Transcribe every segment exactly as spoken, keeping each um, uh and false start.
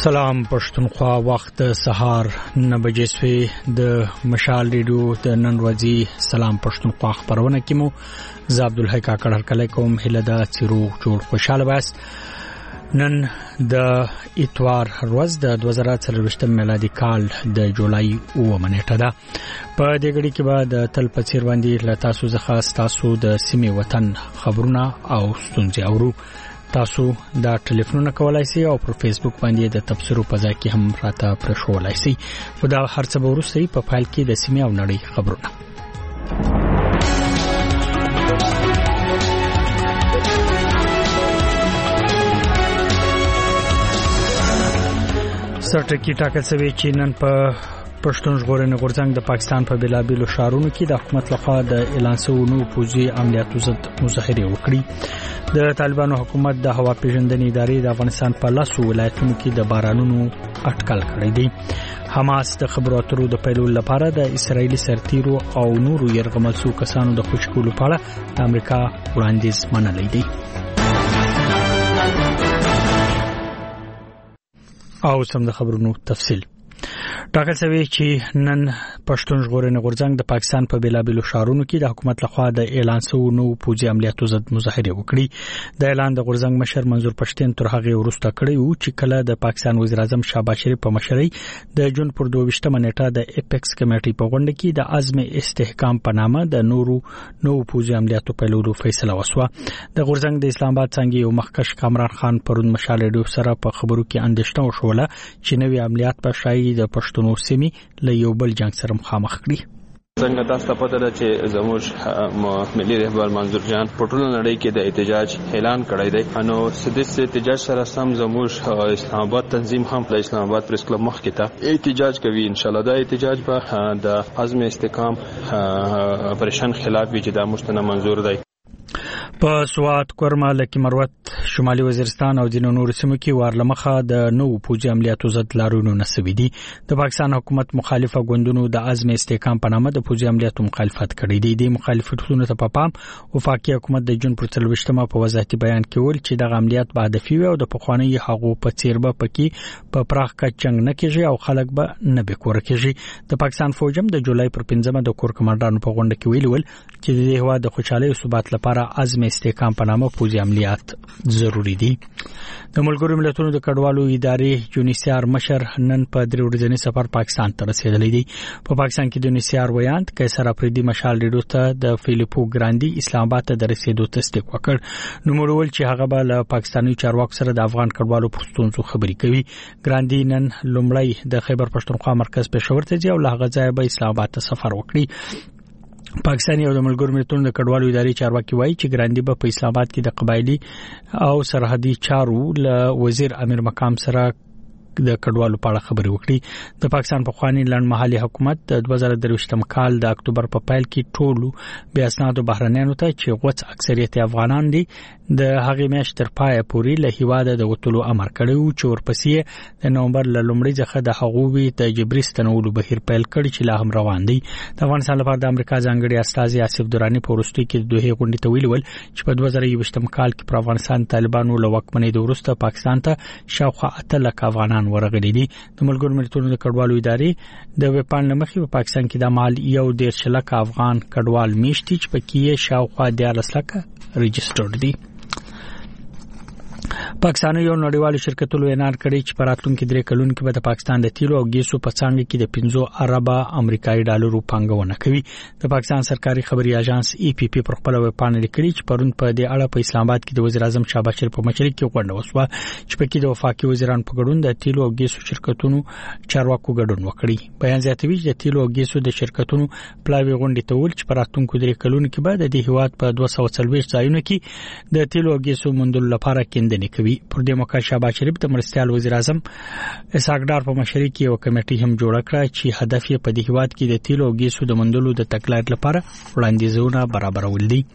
سلام پښتونخوا وخت سهار نه بجې سوي د مشال ریډیو د نن ورځې سلام پښتونخوا خبرونه کې مو ز عبدالحی کاکړ هرکلی کوم هله د چیرو جوړ خوشاله باس نن د اتوار ورځ د دوه زره څلرویشتم میلادي کال د جولای اوومه نیټه ده په دې غړي کې به د تل په څیر باندې له تاسو څخه تاسو د سیمې وطن خبرونه او ستونزې اورو تاسو دا ټلیفونونه کولای شئ او پر فیسبوک باندې د تبصرو په ځای کې هم راته پرښولای شئ په دا هر څه به وروسته په فایل کې د سیمې او نړۍ خبرونه سرټکی ټاکل شوی چې نن په پښتون ژغورنې غورځنګ د پاکستان په بلابلو شهرونو کې د حکومت لخوا د اعلان شوی نو پوځي عملیاتو ضد مظاهره وکړي د طالبانو حکومت د هوا پیژندنې ادارې د افغانستان په لاسو ولایتونو کې د بارانونو اټکل کړی دی حماس د خبرو اترو د پیلولو لپاره د اسرایلی سرتیرو او نورو يرغمل شو کسانو د خوشکولو په اړه د امریکا وړاندیز منلی دی او سم د خبرونو تفصیل ټاکل شوی چې نن پښتون ژغورنې غورځنګ د پاکستان په بلابلو شهرونو کې د حکومت لخوا د اعلان شوی نو پوځي عملیاتو ضد مظاهره وکړي د اعلان د غورځنګ مشر منظور پښتين تر هغه وروسته کړی و چې کله د پاکستان وزیر اعظم شهباز شریف په مشرۍ د جون پر دوه ویشتمه نیټه د اپیکس کمیټې په غونډه کې د عزم استحکام په نامه د نورو نو پوځي عملیاتو پیلولو فیصله وشوه د غورځنګ د اسلام آباد څنګه یو مخکښ کامران خان پرون مشال ریډیو سره په خبرو کې اندېښنه وشوله چې نوې عملیات په شای د پښتونو سیمې له یو بل جنگ سره مخامخ کړي څنګه تاسو پته ده چې زموږ ملي رهبر منظور جان په ټوله نړۍ کې د احتجاج اعلان کړی دی نو سدس احتجاج سره سم زموږ اسلام آباد تنظیم هم په اسلام آباد پریس کلب مخ کې ته احتجاج کوي ان شاء الله دا احتجاج به د عزم استحکام اپریشن خلاف وي چې دا مشتنه منظور دی په سوات کورما لکی مروت شمالي وزیرستان او د نورو سیمو کې وارلمخه د نو پوځي عملیاتو ضد لارونو نسوي دي د پاکستان حکومت مخالفه ګوندونو د عزم استحکام په نامه د پوځي عملیاتو مخالفت کړې دي د مخالفتونو ته په پام وفاقي حکومت د جون پر څلويشتمه په وضاحتي بیان کې ول چې د عملیات به هدفي وي او د پخوانی هغو په څیر به پکې په پراخ کچنګ نه کېږي او خلک به نه به کور کېږي د پاکستان فوجم د جولای پر پنځمه د کور کمانډانو په غونډه کې ویل ول چې د هوا د خوشحالي او ثبات لپاره عزم استحکام په نامه پوځي عملیات ضروری دي د ملګرو ملتونو د کډوالو ادارې یونیسیار مشر نن په درې ورځنی سفر پاکستان ته رسیدلی دی په پاکستان کې د یونیسیار ویاند قیصر افریدي مشال ریډیو ته د فیلیپو ګراندي اسلام آباد ته د رسیدو تصدیق وکړ نو مورول چې هغه به له پاکستاني چارواکو سره د افغان کډوالو په ستونزو خبرې کوي ګراندي نن لومړی د خیبر پښتونخوا مرکز پېښور ته ځي او له هغه ځایه به اسلام آباد ته سفر وکړي پاکستاني او د ملګرو ملتونو د کډوالو ادارې چارواکي وایي چې ګراندي به په اسلام آباد کې د قبایلی او سرحدي چارو له وزیر امیر مقام سره د کډوالو په اړه خبرې وکړي د پاکستان په خواني لړمحلي حکومت د دوه زره درویشتم کال د اکتوبر په پایل کې ټولو بیا اسنادو بهرنیانو ته چې غوڅ اکثریت افغانان دي د هغې میاشتې تر پایه پورې له هیواده د وټولو امر کړی و چې ورپسې د نومبر له لومړۍ څخه د هغوی د جبري ستنولو بهیر پیل کړي چې لا هم روان دی د افغانستان لپاره د امریکا ځانګړي استازي آصف دراني په وروستي کې د دوه غونډې ته ویل چې په دوه زره یوویشتم کال کې پر افغانستان طالبانو له واکمنۍ د وروسته پاکستان ته شاوخوا اته لک افغانان ورغلي دي د ملګرو ملتونو د کډوالو ادارې د وپان لمخې په پاکستان کې د مال یو ډیر شلک افغان کډوال میشتي چې پکې شاوخوا دیارلس لکه ريجسترډ دي پاکستان یو نړیوال شرکتونو اعلان کړی چې په راتلونکي درې کلونو کې به د پاکستان د تیلو او ګیسو په څانګه کې د پنځه اربه امریکایي ډالرو پانګونه کوي د پاکستان سرکاري خبري اژانس ای پی پی پر خپل ویب پاڼه لیکلي چې پرون په دې اړه په اسلام آباد کې د وزیر اعظم شهباز شریف په مشرۍ کې غونډه وشوه چې پکې د وفاقي وزیرانو په ګډون د تیلو او ګیسو شرکتونو چارواکو ګډون وکړي بیان زیاتوي چې د تیلو او ګیسو د شرکتونو پلاوی غونډې ته ول چې په راتلونکو درې کلونو کې به د دې هیواد په دوه سوه څلوېښت ځایونو کې د تیلو او ګیسو موندلو لپاره کیندنې کوي پر دې موقع شهباز شریف د مرستيال وزیر اعظم اسحاق ډار په مشرۍ کې یو کمیټه هم جوړ کړه چې هدف یې په دې هیواد کې د تیلو او ګیسو د موندلو د تګلارې لپاره وړاندیزونه برابرول دي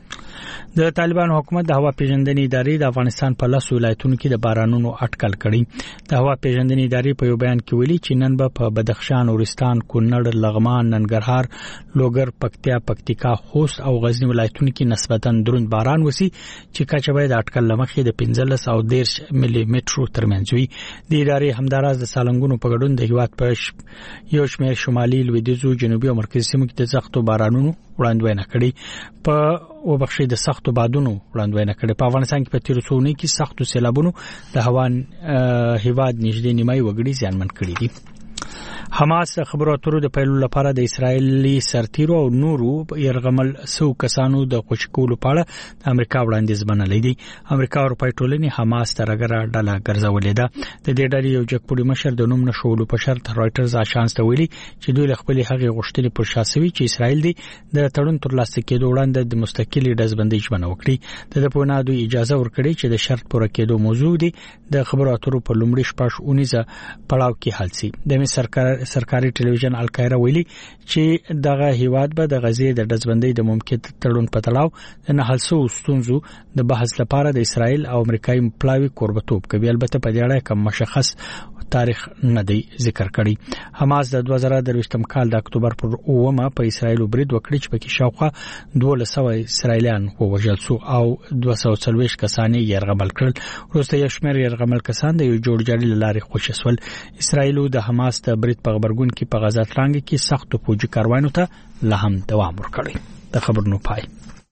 د طالبان حکومت د هوا پیژندنې ادارې د افغانستان په لس ولایتونو کې د بارانونو اټکل کړی. د هوا پیژندنې ادارې په یو بیان کې ویلي چې نن به په بدخشان، اورستان، کونړ، لغمان، ننګرهار، لوګر، پکتیا، پکتیکا، خوست او غزنی ولایتونو کې نسبتاً دروند باران وسی چې کچه باید اټکل لمخې د پنځلس او دېرش ملي مترو ترمنځ وي. د ادارې همداراز د سالنګونو په ګډون د هیواد په یو شمېر شمالي، لویدیځو، جنوبي او مرکزي سیمو کې د سختو بارانونو وړاندوینه کړې. په وبخښي د سختو بادونو وړاندوینه کړې. په افغانستان کې په تیر څو ورځو کې سختو سیلابونو د هوا هیواد نږدې نیمای وګړي زیانمن کړي دي. حماس خبرو اترو د پیلولو لپاره د اسرایلی سرتیرو او نورو يرغمل سو کسانو د خوشکولو په اړه د امریکا وړاندیز منلې دي. امریکا او اروپای ټولنې حماس ترګره ډله ګرځولې ده. د دې ډلې یو جګپوړي مشر د نوم نشولو په شرط رائټرز آشانس ته ویلي چې دوی خپل هغه غوښتنې پر شاسوي چې اسرائیل دی د تړون تر لاسه کېدو وړاندې د مستقلي ډزبندۍ ژمنه وکړي. د په نه دوی اجازه ورکړي چې د شرط پوره کېدو موضوع دي د خبرو اترو په لومړي شپږ اونیزه پړاو کې حل شي. د مصر سرکار سرکاري ټلویزیون القاهره ویلي چې دغه هیواد به د غزې د ډزبندۍ د ممکن تړون په تړاو نه حل سو ستونزو د بحث لپاره د اسرائیل او امریکایي پلاوی قربتوب کوي. البته په دې اړه کوم مشخص تاریخ نه دی ذکر کړی. حماس د دوه زره درویشتم کال د اکتوبر پر اومه په اسرائیل برید وکړي چې پکې شاوخوا دوه سوه اسرائیلیان ووژل شو او دوه سوه څلوېښت کسان یې يرغمل کړل. وروسته یو شمېر يرغمل کسان د یو جوړ جاړي لارې خوشي شول. اسرائیل د حماس د برید په خبرګون کې په غزا ترانګ کې سخت فوجي کاروانو ته لا هم دوام ورکړي. د خبرونو پای.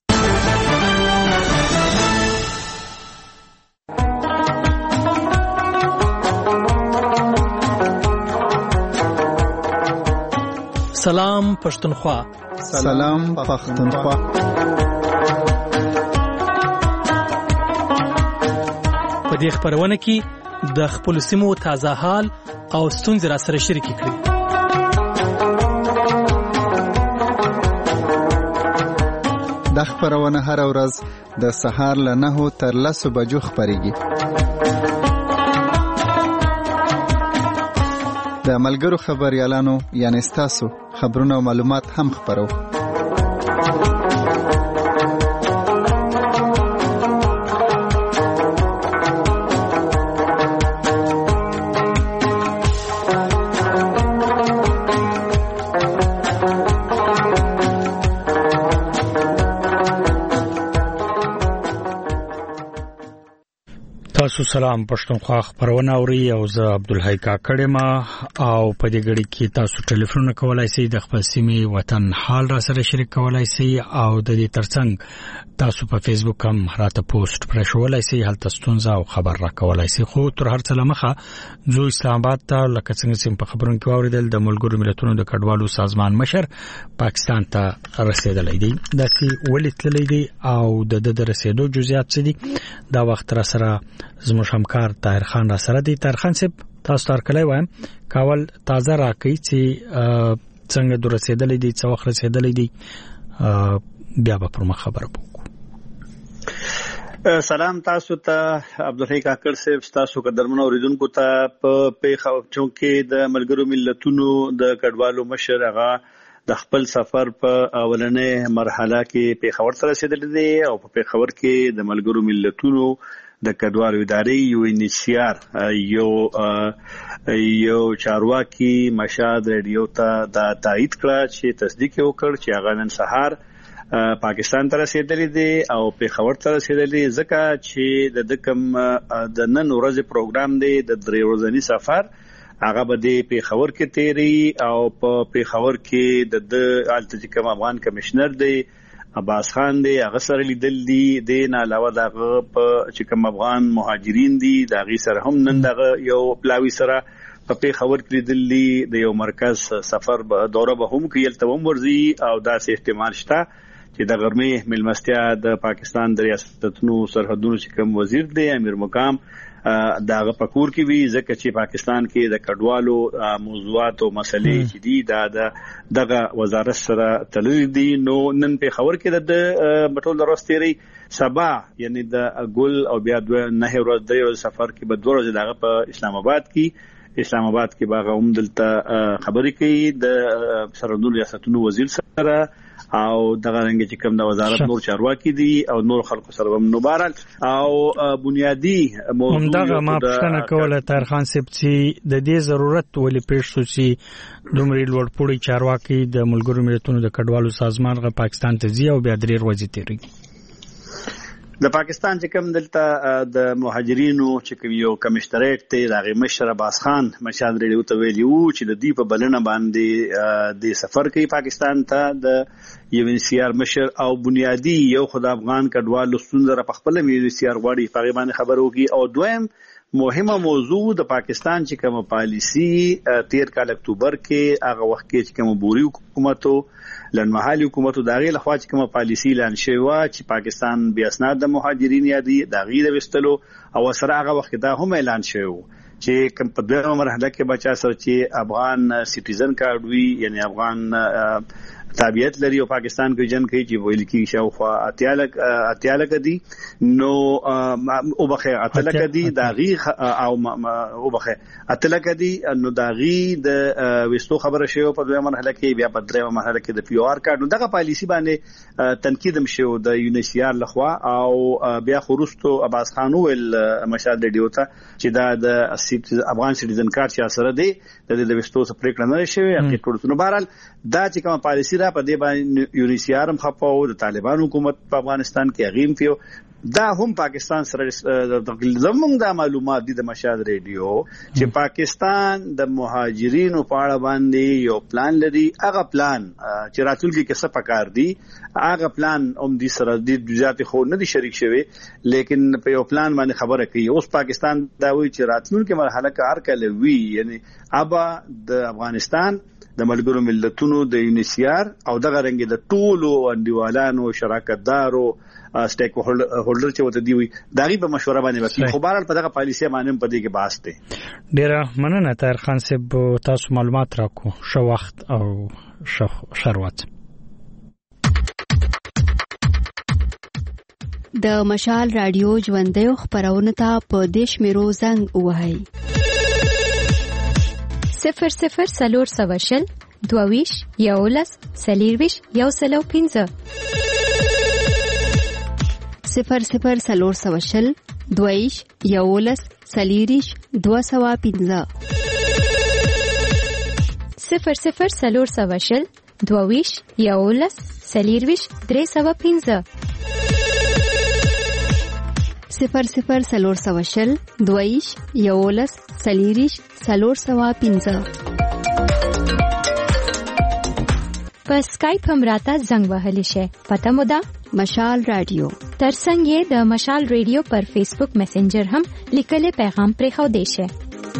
سلام پښتونخوا. سلام پښتونخوا. په دې خبرونه کې د خپل سیمو تازه حال او ستونزې را سره شریک کړئ. د خبرونه هر ورځ د سهار له نهو تر لسو بجو خبريږي. د ملګرو خبريالانو یعنی ستاسو خبرونه او معلومات هم خبرو. تاسو سلام پښتونخوا خبرونه اوري او زه عبدالحی کاکړ ما او په دې غړي کې تاسو ټلیفون کولای شئ د خپل سیمې وطن حال را سره شریک کولای شئ او د دې ترڅنګ تاسو په فیسبوک هم راته پوسټ پرښولای شئ هلته ستونزه او خبر را کولای شئ. خو تر هر څه لمخه زو اسلام آباد ته لکه څنګه چې په خبرونو کې اوریدل د ملګرو ملتونو د کډوالو سازمان مشر پاکستان ته رسیدلی دی. داسې ولې دی او د د رسیدو جزئیات څه دي دا وخت را سره زموږ همکار طاهر خان را سره دی. طاهر خان صاحب تاسو تر کله وایم کاول تازه راکې چې څنګه د رسیدلې دي څو وخت رسیدلې دي بیا به پر مخ خبره وکړو. سلام تاسو ته عبدالحی کاکړ صاحب، تاسو قدرمنو اوریدونکو ته په پیښه چونکې د ملګرو ملتونو د کډوالو مشر هغه د خپل سفر په اولنې مرحله کې پیښور ته رسیدلی دی او په پیښور کې د ملګرو ملتونو د کډوالو ادارې یو ان ایچ سی آر یو یو چارواکي مشاد ریډیو ته دا تایید کړه چې تصدیق وکړ چې هغه نن سهار پاکستان ته رسیدلی دی او پیښور ته رسیدلی ځکه چې د دکم د نن ورځې پروګرام دی د درې ورځنی سفر هغه به د پیښور کې تیری او په پیښور کې د التجکم افغان کمشنر دی عباس خان دی هغه سره لیدل دي. د نه علاوه دغه په چې کوم افغان مهاجرین دي دغه سره هم نن دغه یو پلاوی سره په پیښور کې لیدل دي. د یو مرکز سفر به دوره به هم کېل ته هم ورزي او داسې احتمال شته چې د غرمې ملمستیا د پاکستان د ریاستونو سرحدونو چې کوم وزیر دی امیر مقام داغه پکور کې وی ځکه چې پاکستان کې د کډوالو موضوعات او مسلې چې دي دا دغه وزارت سره تلل دي. نو نن په خبر کې د مټول دروستيري سبا یعنی د ګل او بیا د نه ورځ د سفر کې به دوه ورځې دغه په اسلام آباد کې اسلام آباد کې باغ هم دلته خبرې کوي د سرحدونو ریاستونو وزیر سره او دغه رنګ چې کوم د وزارت نور چارواکي دي او نور خلکو سره هم نوبارل او بنیادی موضوع دغه ما پښتنه کوله تر خان سپ چې د دې ضرورت ولې پېښ شو چې دومره لوړپوړي چارواکي د ملګرو ملتونو د کډوالو سازمان غ پاکستان ته ځي او بیا درې ورځې تیریږي. د پاکستان چې کوم دلته د مهاجرینو چې کوم یو کمشتریټ دی دغه مشر عباس خان مشال ریډیو ته ویلی وو چې د دې په بلنه باندې د سفر کوي پاکستان ته د یو ان سی آر مشر او بنیادی یو خدای افغان کډوالو ستونزه په خپل یو ان سی آر غواړي په باندې خبرو کی او دویم مهمه موضوع د پاکستان چې کوم پالیسی تیر کال اکتوبر کې هغه وخت کې چې کوم بوري حکومتو لنمحالي حکومتو داغي لخوا چې کوم پالیسی اعلان شوی و چې پاکستان بیا اسناد د مهاجرین یادي داغي د وستلو او سره هغه وخت دا هم اعلان شوی چې کوم په دویمه مرحله کې بچا سره چې افغان سټیزن کارت وی یعنی افغان تابعیت لري او پاکستان کې جن کوي چې ویل کی شاوخوا اتیالک اتیالک دي نو او بخه اتلک دي داغي او او بخه اتلک دي نو داغي د وستو خبره شوی په دویمه مرحله کې بیا په دریمه مرحله کې د پی او آر کارت نو دغه پالیسی باندې تنقید هم شو د یو ان سی آر لخوا او بیا خروستو عباس خان ول مشال ریډیو ته چې دا د افغان سټیزن کارت چې سره دی د وستو سپریک نه شوی اپډیټ ورته نو بهرحال دا چې کوم پالیسی په دې باندې یو ان سی آر هم خپاو د طالبان حکومت په افغانستان کې غیم پیو دا هم پاکستان سره زموږ د معلومات دي د مشال ریډیو چې پاکستان د مهاجرینو په اړه باندې یو پلان لري هغه پلان چې راتلونکي کې څه پکار دي هغه پلان هم د سره د جزئیات خو نه دي شریک شوی لیکن په یو پلان باندې خبره کوي اوس پاکستان دا وی چې راتلونکي مرحله کې هر کله وی یعنی ابا د افغانستان د ملګرو ملتونو د یو ان سی آر او دغه رنګ د ټولو انډیوالانو شراکتدارو سټیک هولډر چې وته دی وي دغه په مشوره باندې وکړي خو بهرحال په دغه پالیسي باندې په دې کې بحث دی. ډیره مننه طاهر خان صاحب تاسو معلومات راکو شو وخت او شو شروات. د مشال رادیو ژوندۍ خبرونه ته په دیش میرو زنګ وهاي صفر صفر سلور سوشل دوویش یولس سلیرویش یو سلو پینزه صفر صفر سلور سوشل دوویش یولس سلیریش دو سوا پینزه صفر صفر سلور سوشل دوویش یولس سلیرویش درې سوا پینزه صفر صفر سلور سوشل دویش یولس سلیریش سلور سوا پینزه په اسکایپ هم راته زنګ وهلی شي پته مو ده مشال رادیو ترڅنګ یې د مشال ریډیو پر فیسبوک میسنجر هم لیکلي پیغام پرې خو دی شي.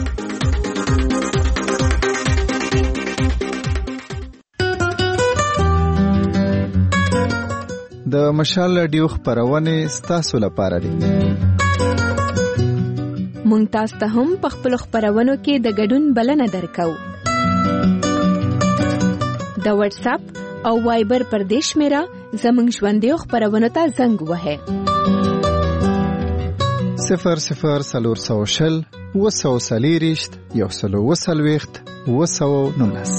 د مشال رادیو خبرونه ستاسو لپاره دي. مونږ تاسو ته هم په خپل خبرونو کې د ګډون بلنه درکو. د واتس اپ او وایبر پر دیش میرا زمونږ ژوندۍ خبرونه ته زنګ وهه صفر صفر سلور سوشل وسو سلیریشت یو سلو وسلويخت وسو نونس.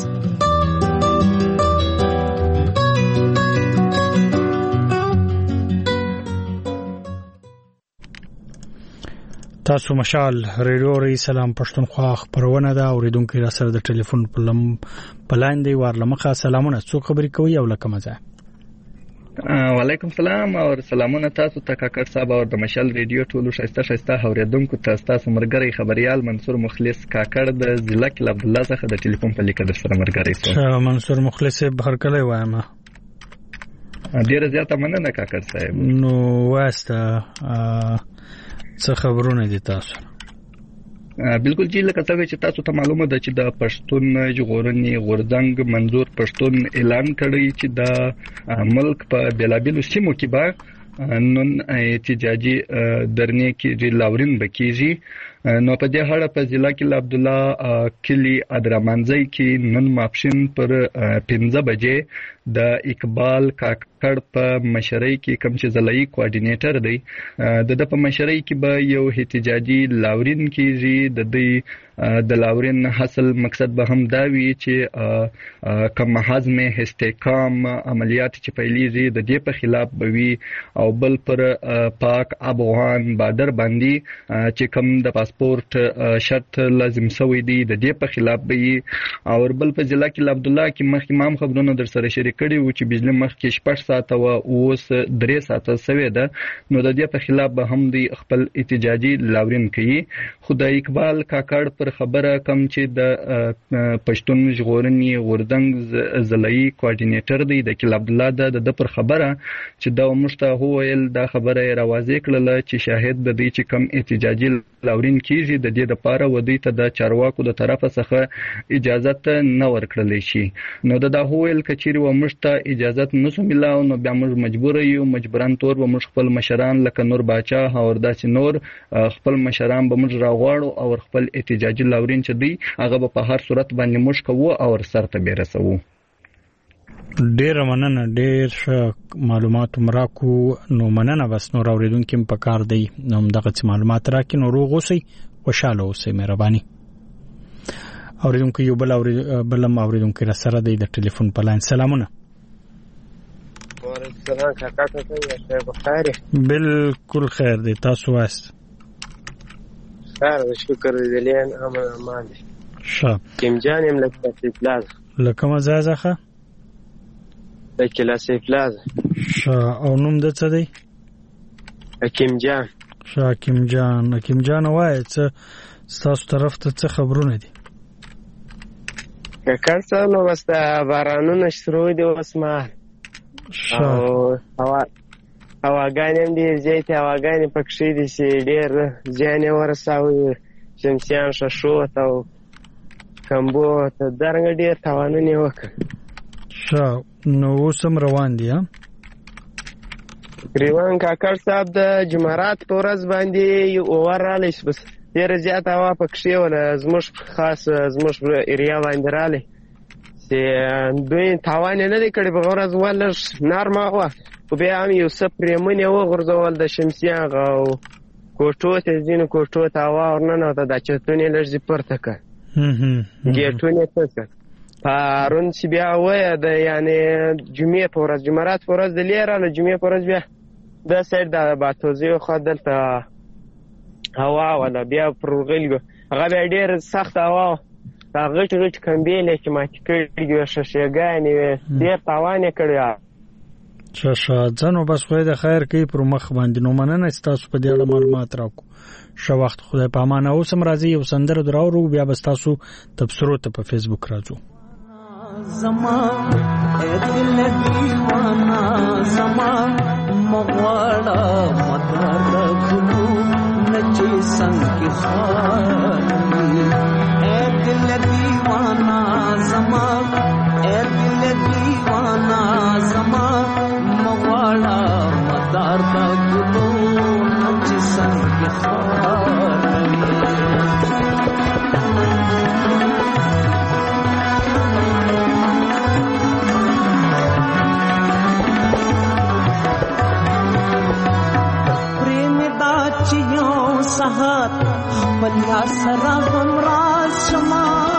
تاسو مشال ریډیو ری سلام پښتونخوا خبرونه دا اوریدونکو را سره د ټلیفون په لم پلاین دی ورلمخه سلامونه څو خبرې کوي او لکه مزه. وعلیکم سلام او سلامونه تاسو ته کاکړ صاحب او د مشال ریډیو ټولو شایسته شایسته اوریدونکو تاسو تاسو مرګري خبريال منصور مخلص کاکړ د ضلع کې عبد الله څخه د ټلیفون په لیکه د سره مرګري سره منصور مخلص بهر کله وایم ډیره زیاته مننه کاکړ صاحب. نو واسطه څه خبرونه دي تاسو؟ بالکل جی لکه څنګه چې تاسو ته معلومه ده چې د پښتون ژغورنې غورځنګ منظور پښتون اعلان کړی چې د ملک په بلابلو سیمو کې به نن احتجاجي درنې کې لاورین بکیږي نو په دې اړه په ضلع کې عبد الله کلی ادرمنځي کې نن ماپښین پر پنځه بجې د اقبال کاکړ په مشرۍ کې کوم چې ضلعي کوارډینیټر دی د د په مشرۍ کې به یو احتجاجي لاورین کېږي د دې د لاورین حاصل مقصد به هم دا وي چې کوم حزم استحکام عملیات چې پیلېږي د دې په خلاف به وي او بل پر پاک افغان بارډر باندې چې کوم د پاسپورت شرط لازم شوی دی د دې په خلاف به وي او بل په ضلع کې عبد الله کې مخکې مام خبرونه در سره شریک کړي و چې بجلی مخکې شپږ ساعته و اوس درې ساعته سوي ده نو د دې په خلاف به هم دی خپل احتجاجي لاورین کوي خو د اقبال کاکړ پر خبره کم چې د پښتون ژغورنې غورځنګ ضلعي کوارډینیټر دی د کل عبد الله د پر خبره چې دا مشته هو ویل دا خبره راوځي کړل چې شاهد د دې چې کم احتجاجي لاورین کیږي د دې لپاره ودی ته د چارواکو د طرفه څخه اجازه نه ورکړل شي نو دا هو ویل کچيري و مشته اجازه نسو ملاو نو بیا موږ مجبور یو مجبوران تور به موږ خپل مشران لکه نور باچا او داسې نور خپل مشران به موږ راغواړو او خپل احتجاجي لاورین چې دی هغه په هر صورت باندې موږ کوو او سرته بیرسو ډیر مننه ډیر معلومات مراکو نو مننه بس نور اوریدونکو په کار دی نو دغه معلومات راکې نو روغ اوسئ خوشاله اوسئ مهرباني اوریدونکو یو بل بلم اوریدونکو را سره دی د ټلیفون په لاین سلامونه سلام کاکا څنګه یې بخیر بالکل خیر دی تاسو واست خیر شکر دې لین امر امان ښه کیم جان یم لکه پلاز لکه مزازخه د کلاسې پلاز ښه او نوم د څه دی حکیم جان ښه حکیم جان حکیم جان وایي څه تاسو طرف ته څه خبرونه دي کاکا څه نو بس بارانونه شروع دي اوس مهال او هوا هواګانې هم ډېرې زیاتې هواګانې پکښې دي چې ډېر زیان یې ورساوه شمسیان شاشوت او کمبو ته دارنګه ډېر تاوانونه یې وکړ ښه نو اوس هم روان دي تقریبا کاکړ صاحب د جمعرات په ورځ باندې یو اور رالی بس ډېره زیاته هوا پکښې وله زموږ خاص زموږ ایریا باندې رالی چې دوی تاوان یې نه دی کړی په ورځ ولږ نرمه وه خو بیا هم یو څه پرېمون یې وغورځول د شمسیان او کوټو ته ځینو کوټو ته هوا ورننوته دا چتون یې لږ دې پورته کړ ګېټون یې څه کړ پرون چې بیا وایه د یعنې جمعې په ورځ جمعرات په ورځ د لې راله جمعې په ورځ بیا دا سایډ د باتوزیو خوا دلته هوا وله بیا پر ورغلي هغه بیا ډېر سخته هوا وه دا غټ غټ کمبېلې چې ماتې کړي وې شیشېګانې وې ډېر تاوان یې کړی ښه ښه ځه نو بس خدای د خیر کوي پر مخ باندې نو مننه ستاسو په دې اړه معلومات راکړو ښه وخت خدای په امانه اوس هم راځي یو سندره در اورو بیا به ستاسو تبصرو ته په فیسبوک راځو زما اے دل دیوانا زما مغواړه مدار ګلو نچې څنګه خالي اے دل دیوانا زما اے دل دیوانا زما مغواړه مدار ګلو نچې څنګه خالي سهار خپل یا سره هم راز شما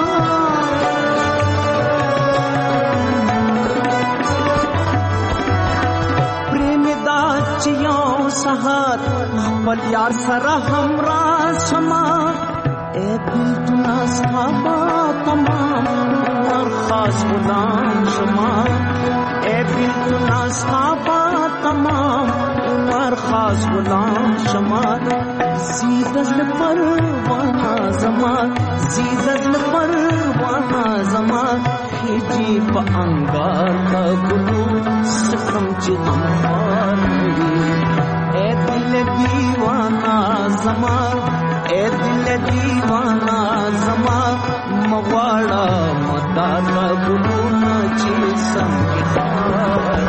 پریم دا چې یو سهار خپل یار سره هم راز شما اے بیلتون اصحابا تمام اور خاص غلام شما اے بیلتون اصحابا تمام اور خاص غلام شما زیدل پروانا زمان زیدل پروانا زمان خیجی پا انگار کا گلو سکم چی غمخار اے دل دیوانا زمان اے دل دیوانا زمان مغواڑا مدانا گلو نچی سنگی خار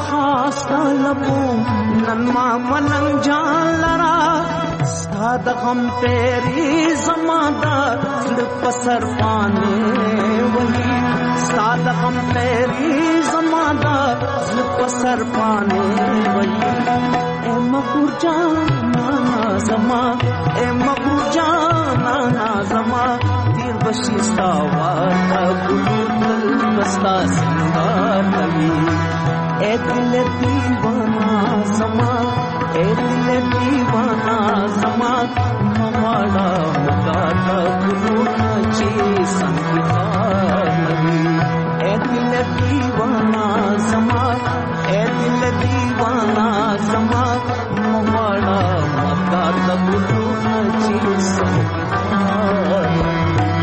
خاص طلبو نن ما ملنګ جان لرا ستاد غم تیری زمادا زړه پسر پانه وهي ستاد غم تیری زمادا زړه پسر پانه وهي اے مغفور جانا زما اے مغفور جانا زما تیر بشي استاوا ګلو بستا سنگار نبی اے دل دیوانا زما اے دل دیوانا زما موالا مداتا گلو نچی سنگار نبی اے دل دیوانا زما اے دل دیوانا زما موالا مداتا گلو نچی سنگار نبی.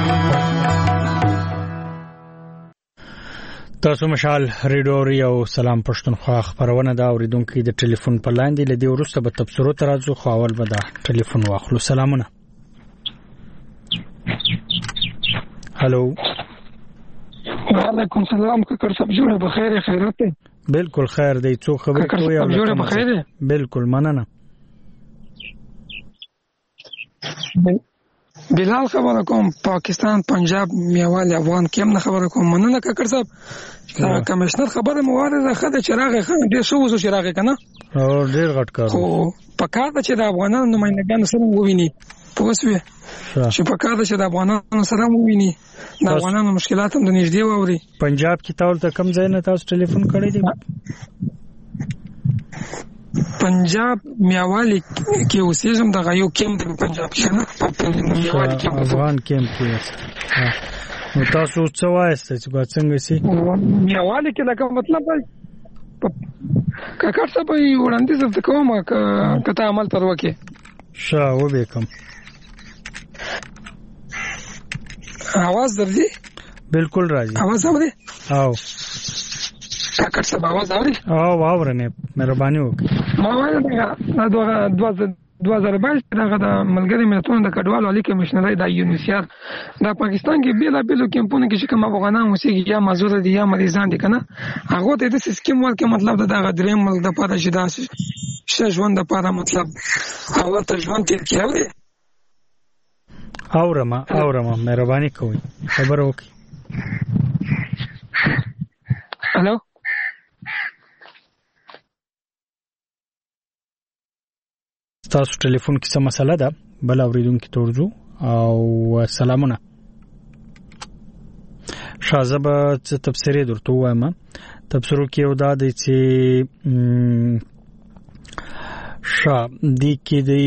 تاسو مشال ریډیو او سلام پښتونخوا خبرونه دا اوریدونکو د ټلیفون په لاندې لدی ورسته به تبصرو ترازو خو اول به دا ټلیفون واخلو. سلامونه. هالو. وعلیکم السلام. ککر صاحب جوړه بخیر خیرت دی؟ بالکل خیر دی. څو خبرې کوي او جوړه بخیر دی؟ بالکل مننه. بلال خبره کوم پاکستان پنجاب میوال افغان کیم نه خبره کوم مننه ککر صاحب کمشنر خبره موارده خده چراغ خان ډیر شو وسو چراغ کنه او ډیر غټ کار خو پکاره چې د افغانانو نمائندګان سره وویني پوسوي چې پکاره چې د افغانانو سره وویني د افغانانو مشکلات هم د نږدې ووري. پنجاب کې تاسو ته کم ځای نه تاسو ټلیفون کړی دی؟ پنجاب میاوالی کې اوسېږم دغه یو کیم د پنجاب کې نه میاوالی کې افغان کیم کې نو تاسو څه وایست چې با څنګه سي میاوالی کې لکه مطلب کاکړ څه په وړاندې څه کوم کته عمل پر وکي شا و به کوم आवाज درځي بالکل راځي आवाज اوري او کاکړ څه आवाज اوري او واورنه مهرباني وکړه ما وایي دا دوه دوه هزار بایس دغه د ملګری ملتونو د کډوالو علی کمشنري د یونیسیار د پاکستان کې بیل بیل کمپونه کې چې کوم افغانان اوسېږي یا مزور دي یا مریضان دي کنه هغه ته د سکیم ورکه مطلب د دغه دریم ملک د پاره چې داسې ژوند د پاره مطلب هغه ته ژوند کې کیږي اورما اورما مهرباني کوئ خبر وکړئ. الو تاسو ټلیفون کې څه مسله ده بل اوریدونکو ته ورځو او سلامونه شازبه څه تفسیری درته وایم تفسیرو کې یو دا دی چې شا دی کې دی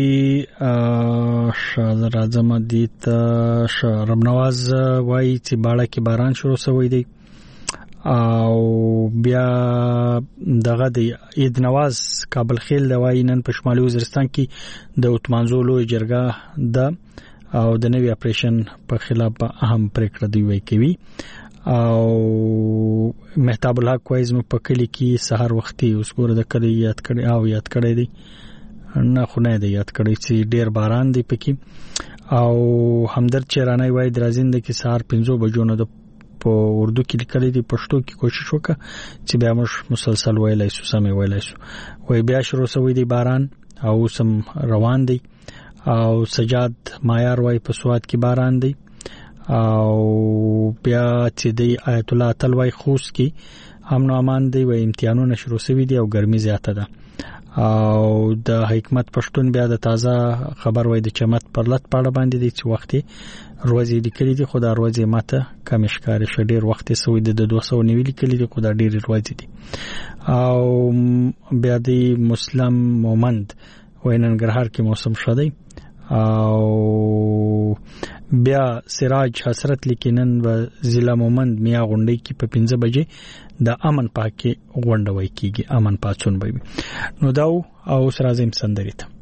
شاز راځم دی ته رمنواز وایي چې باړه کې باران شروع شوی دی او بیا دغه د عید نواز کابل خیل د وای نن په شمالي وزیرستان کې د اتمانزولو جرګه د او د نوی اپریشن په خلاف اهم پریکړه دی وی کوي او مهتاب الحق وایز په کلی کې سحر وختي اوس ګور د کلی یاد کړي او یاد کړي دی نه خو نه دی یاد کړي چې ډیر باران دی پکې او همدرد چرانای وای درازیند کې سحر پنځو بجو نه د په اردو کې لیکل دي پښتو کې کوشش وکړه چې بیا موږ مسلسل ویلای شو سمې ویلای شو وای بیا شروع شوی دی باران او سم روان دی او سجاد مایار وای په سواد کې باران دی او بیا چې دی آیت الله تلوي خوست کې امن او امان دی وای امتحانونه شروع شوی دي او ګرمي زیاته ده او د حکمت پښتون بیا د تازه خبر وای د چمت پرلط پاړه باندې دی چې وختي روزي لیکلي دي خدای روزي ماته کم ښکاري شډیر وخت سوي د دوه سوه نیوي لیکلي دي خدای ډیر روزي دي او بیا د مسلم مومند ویننګرهار کې موسم شدی او بیا سراج حسرت لیکینن و ضلع مومند میا غونډي کې په پنځه بجې د امن پاکي غونډوي کیږي امن پاتون به نو دا او سره زم سندري ته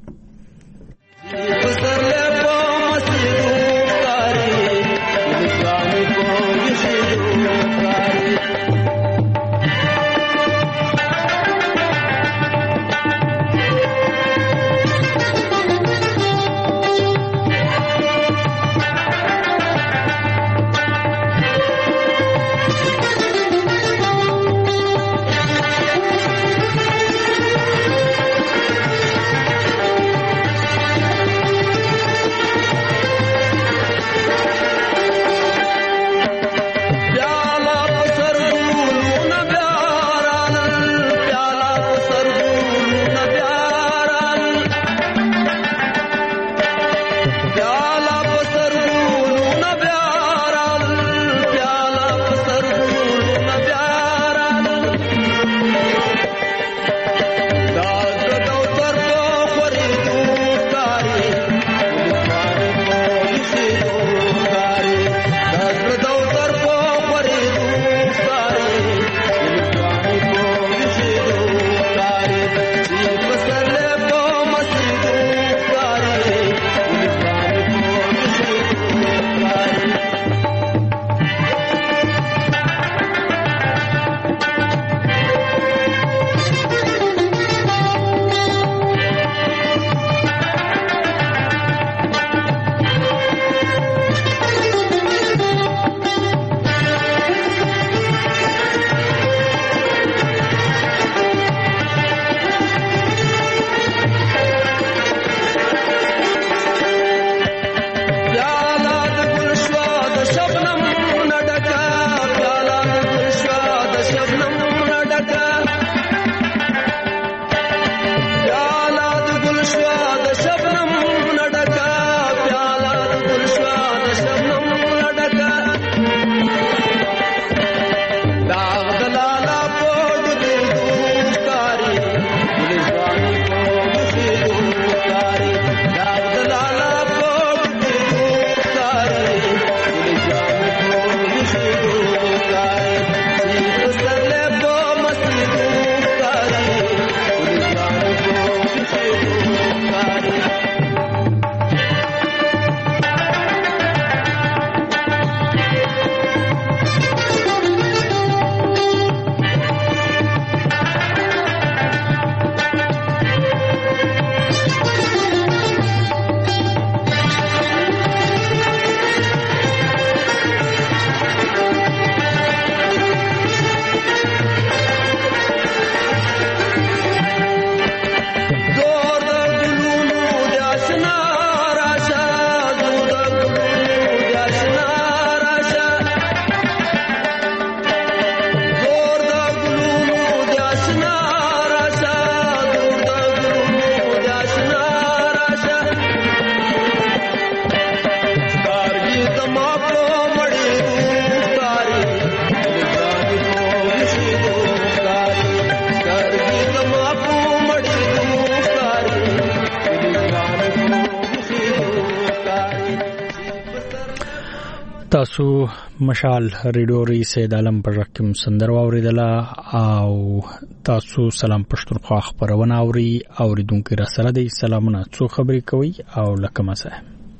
تاسو مشال ریډیو ری سید عالم پر رقم سندر اوریدله او تاسو سلام پښتونخوا خبرونه اوري اوریدونکو را سره دی سلامونه څو خبرې کوي او لکه مسه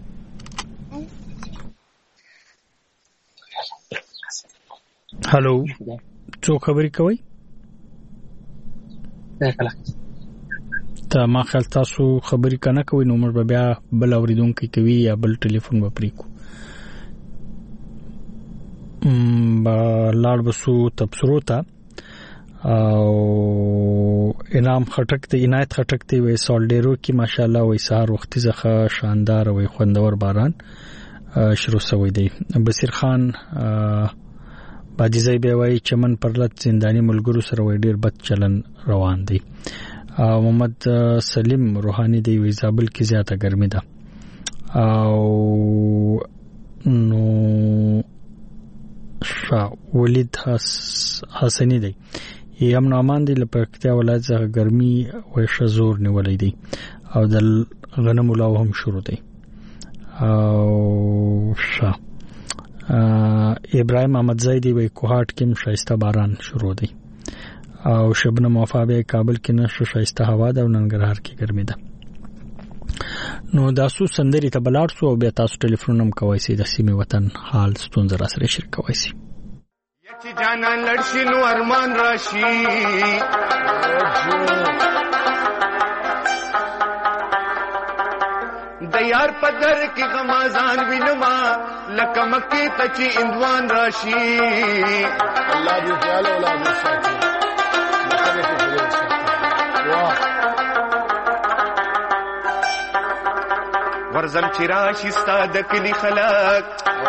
هالو څو خبرې کوي ته ما خیال تاسو خبرې کنه کوي نو مر بیا بل اوریدونکو کوي یا بل ټلیفون به پریکو با لاړ بسو تبصرو ته او انعام خټک ته عنایت خټک ته وې سالډیرو کې ماشاءالله وې سهار وختي زخه شاندار وې خوندور باران شروع شوی دی. بصیر خان باجزای به وای چمن پرلت زندانی ملګرو سره وې ډیر بد چلن روان دی. محمد سلیم روحانی دی وې زابل کې زیاته ګرمي ده او نو شا ولید حسنی دی یم نامان دی لپکتیا ولایت څخه ګرمي او شزور نیولې دی او د غنم ولاو هم شروع دی او شا ابراهیم احمد زیدی وی کوهات کې شایسته باران شروع دی او شبنم وفابه کابل کې نشو شایسته هوا ده او ننګرهار کې ګرمي ده. نو داسو سندري ته بلار سو او بیا تاسو ټلیفون هم کوي سي د سیمه وطن حال ستونزه را سره شریک کوي سي یچ جانا لړشي نو ارمان راشي د یار پدر کې غمازان وینما لکه مکه ته چې اندوان راشي الله دې خیال اولاد وساتي واه ورزم چراشی ستا د کلی خلق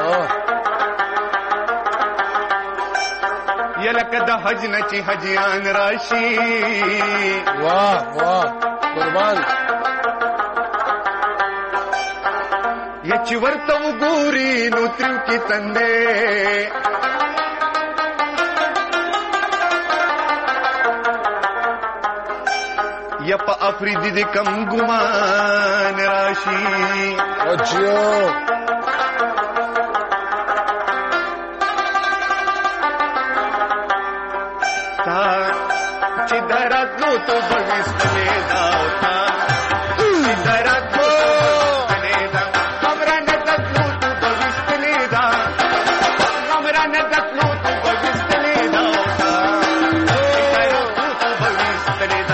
یلک د حج نه چې حجیان راشي واه واه قربان یچ ورته وګوري نو تر کې تندې یا پا افریدی دی کم گمان راشی اچھو تا چی درات نو تو بغیست لیدا تا چی درات نو لیدا غمرا ندت نو تو بغیست لیدا غمرا ندت نو تو بغیست لیدا تا چی درات نو تو بغیست لیدا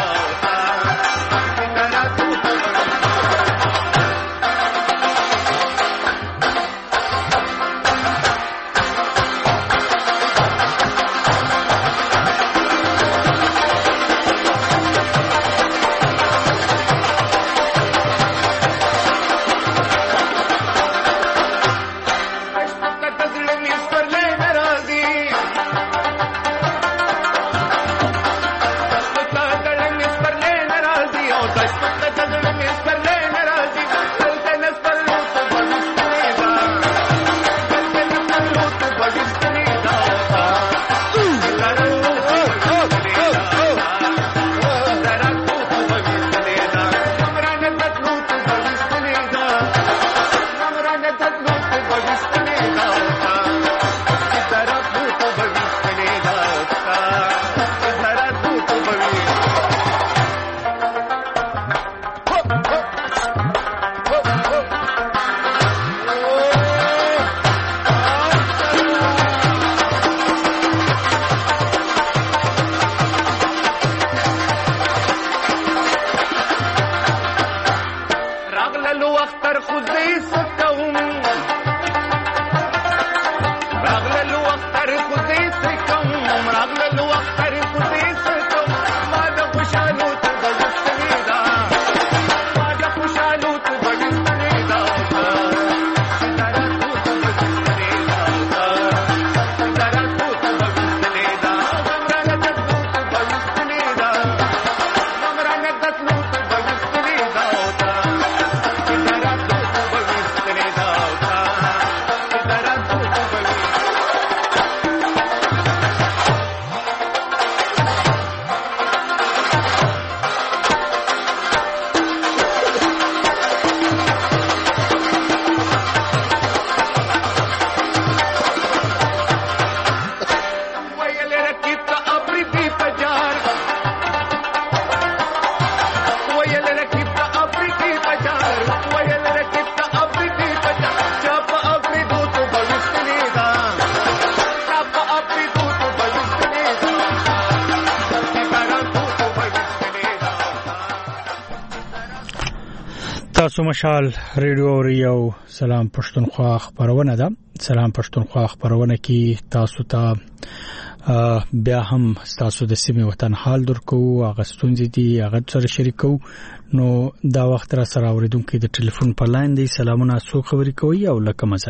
تاسو مشال ریډیو ریو سلام پښتونخوا خبرونه ده. سلام پښتونخوا خبرونه کې تاسو ته بیا هم تاسو د سیمې وطن حال درکو، هغه ستونزې دي هغه سره شریکو. نو دا وخت را سره اوریدونکو د ټلیفون په لاین دی. سلامونه، څو خبرې کوي او لکه مزه.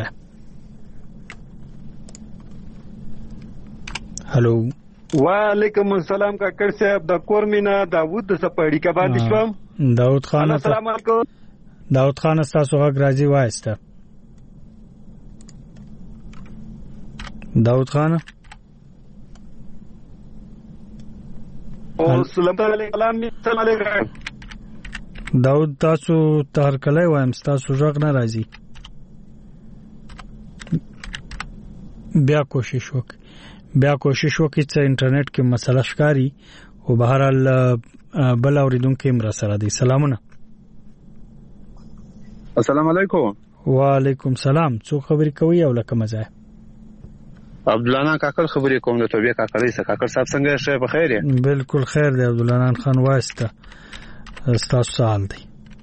هالو وعلیکم السلام کاکړ صاحب، د کورمینا داوود د سپاړی کا باندې شوم. داوود خان، السلام علیکم. داوود خان تاسو غږ راځي وایسته. داوود خان او سلام علیکم. السلام علیکم. داوود تاسو تهر کله وایم تاسو غږ نه راځي. بیا کوشش وکړئ بیا کوشش وکړئ چې انټرنیټ کې مسله ښکاری او بهرحال بل اوریدونکو مر سره دي. سلامونه. السلام علیکم. وعلیکم سلام. څو خبرې کوي او لکه مزه. عبدالله کاکړ خبرې کوم د توبې کاکړې سره. کاکړ صاحب څنګه شه په خیر یې؟ بالکل خیر دی. عبدالله خان واسطه تاسو سوال دی.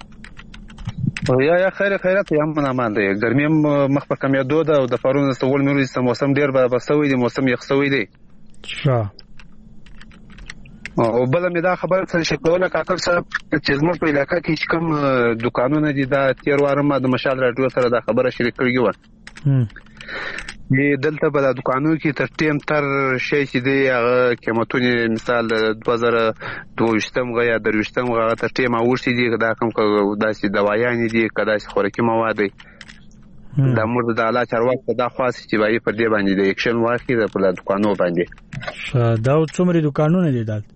یا یا خیر خیرات یم من امان دی. ګرمي مخ په کمیدو ده او د پرون سوال مې ورسته موسم ډیر به بسوي دی، موسم یخ سوي دی. ښه. او بل مې دا خبر سره شکوله کاکړ صاحب چې زموږ په علاقې کې چې کوم دکانونه دي دا تیر واره ما د مشال راډیو سره دا خبره شریک کړې و. یې دلته په دکانونو کې تر ټیم تر شي چې دی هغه قیمتونه مثال دوه زره دوه ویشتم غیا درویشتم غا تر ټیم اوشتي دي دا کوم داسې دوايان دي کداسې خوراکي مواد دي. دا مرده د اعلی چارواکو دا خاص چې وایي پر دې باندې د اکشن واخلي په دکانونو باندې. دا څومره دکانونه دي دلته؟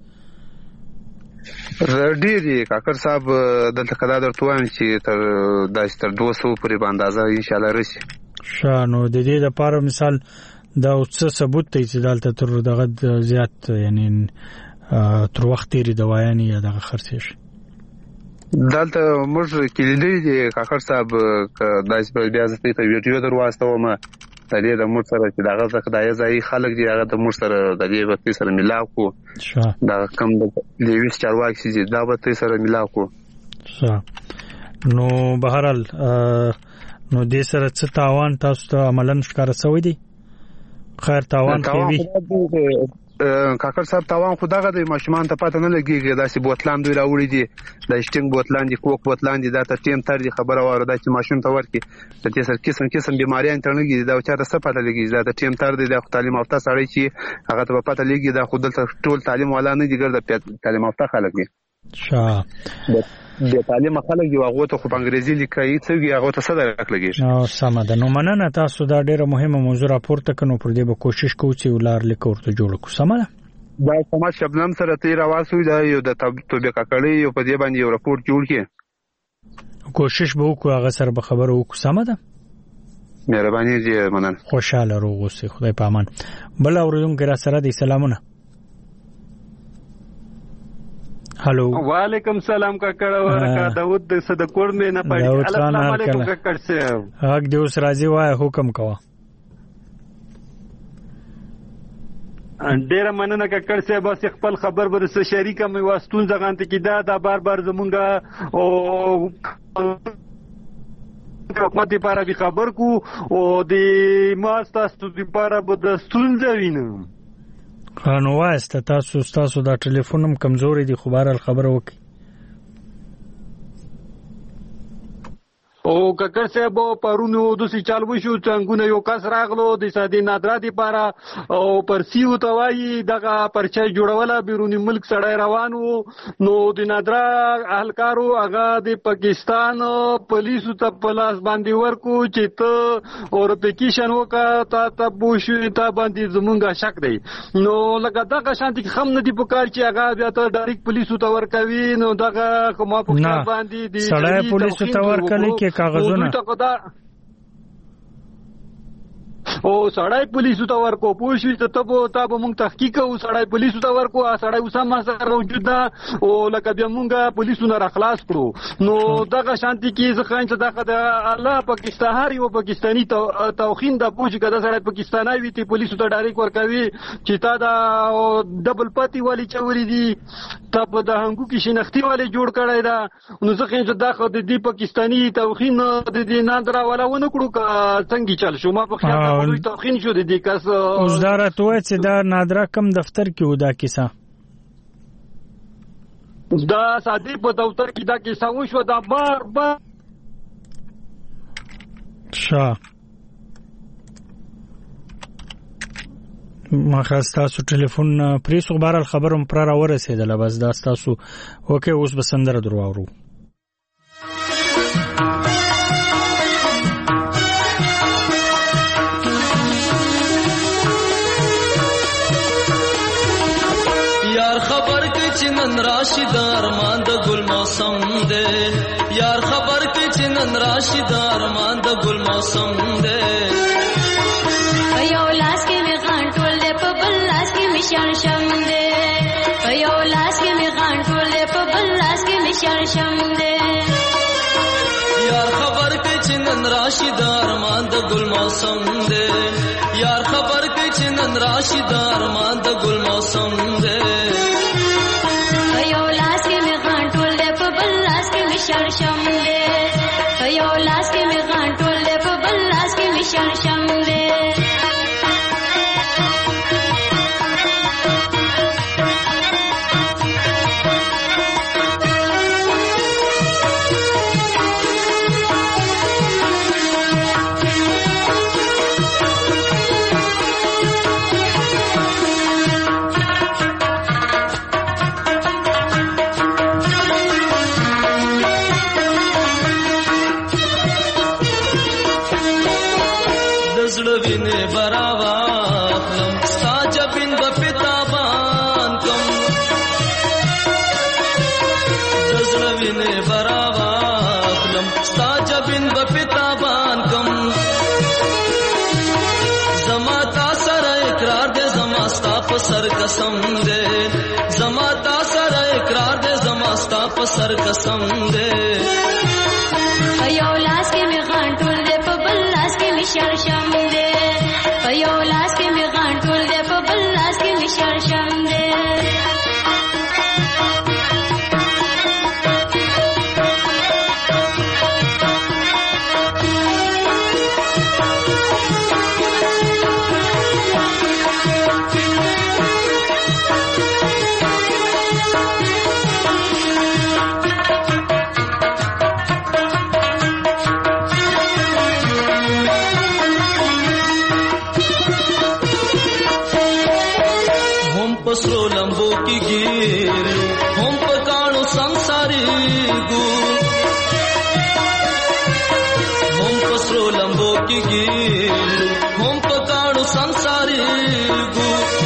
ډېر دي کاکړ صاحب. دلته کدا درته وایم چې تر داسې تر دوه سوه پورې به اندازه ان شاء الله راشي. شانو د دې لپاره مثال دا څه ثبوت دی چې دلته تر دغه زیات یعنی تر وخت لري دوايان یا دغه خرڅ شي؟ دلته موږ کلیدې دي کاکړ صاحب. داسې بیا زه ته ویډیو درواستوم د دې د موږ سره چې دغه ځکه دای ځای خلک دي هغه د موږ سره د دې وخت سره ملاو کو. دا کم د لیویس چارواکي چې دا به سره ملاو کو. نو بهرحال نو دې سره څه تاوان تاسو ته عملاً ښکار شوی دی؟ خیر تاوان کوي کاکړ صاحب. تاوان خو دغه د ماشومان ته پته نه لګیږي. داسې بوتلان دوی راوړي دي، د شټینګ بوتلان دي، کوک بوتلان دي، دا ته ټیم تر دي خبره واره دا چې ماشوم ته ورکی د دې سره قسم قسم بیماریان ترنګي دا چې دا څه پته لګیږي. دا ټیم تر دي د تعلیم یافته سړی چې هغه ته پته لګیږي دا خو دلته ټول تعلیم والا نه دي ګرځي تعلیم یافته خلک دي. شا د تعلیم خلک دی هغه ته خو په انګریزي لیکي څنګه هغه ته صدر راکلږي. نو سم ده. نو مننه تاسو دا ډیره مهمه موضوع راپورته کړو پر دې به کوشش کوو چې ولار لیکورته جوړ کړو. سم ده. دا سمات شبنم سره تیر واسو دا یو د توبې کاکړې یو په دې باندې یو راپورټ جوړ کړي. کوشش به وکړو هغه سره به خبرو وکړو. سم ده. مهرباني دې مننه. خوشاله روغ اوسئ. خدای په امان. بل اورونکو را سره دي. سلامونه. هالو. وعلیکم سلام کاکړ ورکا داوود د صدقور مې نه پړی. السلام علیکم کاکړ صاحب. حق دې اوس راځي وای حکم کوه. ډیره مننه کاکړ صاحب. بس خپل خبر ورسره شریکه مې واستون ځغانته کې دا دا بار بار زمونږه او حکومت لپاره به خبر کو او د ماستاسو لپاره به د ستونزې وینم. خانو واسطه تاسو تاسو دا ټلیفونم کمزوري دي خو بهر خبره وکي. او کاکړ صاحب پرونو د سې چالو شو څنګه یو کس راغلو د سادي نادرا دی لپاره او پرسیو توای دغه پرچای جوړوله بیرونی ملک سړی روانو. نو د نادرا اهلکارو هغه د پاکستان پولیسو ته پلاس باندې ورکو چې ته اور اپلیکیشن وکا تا ته بوشو ته باندې زمونږه شک دی. نو لکه دغه شانتي خم نه دی پکار چې هغه بیا ته ډایرکټ پولیسو ته ورکوي. نو دغه کومه په باندې دی سړی پولیسو ته ورکړي کې کاغذونه او سړی پولیسو ته ورکو پوه شوې ته ته به تا به موږ تحقیق کوو سړی پولیسو ته ورکو سړی اوس هم سره موجود ده او لکه بیا موږ پولیسو نه راخلاص کړو نو دغه شانتي کې زه ښایم چې دغه د الله پاکستان هر یو پاکستاني توخین د پوه شي که دا سړی پاکستانی وي ته پولیسو ته ډایرک ورکوي چې تا دا ډبل پاتې والی چولی دي تا په د هنګو کې شنختي والی جوړ کړی ده نو زه ښایم چې دا خو د دې پاکستاني توخین د دې ناندرا والا ونه کړو که څنګه چل شو ما په خیال د دوی توخین شو د دې کس اوس دا راته ووایه چې دا نادرا کم دفتر کې و دا کیسه دا سادی په دفتر کې دا کیسه وشوه دا بار بار شا ما خاص تاسو ټلیفون پریسو بهرحال خبروم پر را ورسېدله بس دا ستاسو اوکې اوس به سندره در واورو یار خبر کې چې نن راشي د ارمان د ګل موسم دی یار خبر کې چې نن راشي د ارمان د ګل موسم دی یو لاس کې می غان ټول دې په بل لاس کې می شان شم دې یو لاس کې می غان ټول دې په بل لاس کې می شان شم دې یار خبر کې چې نن راشي د ارمان د ګل موسم دی یار خبر کې چې نن راشي د ارمان د ګل موسم دی یو لاس کې می غان ټول دې په بل لاس کې می شان شم دې یو لاس کې می غان ټول دې په بل لاس کې می شان شم دې وینه براوا خلم ستا جبین بپتا بان کم دزړه وینه براوا خلم ستا جبین بپتا بان کم زما تا سره اقرار دې زما ستا په سر قسم دې زما تا سره اقرار دې زما ستا په سر قسم دې یو لاس کې می غان ټول دې په بل لاس کې می شر شم دې یو لاس کې می غان ټول دې په بل لاس کې می شر شم دې पसरो लंबो की गिर हम पकाणो संसारी गु हम पसरो लंबो की गिर हम पकाणो संसारी गु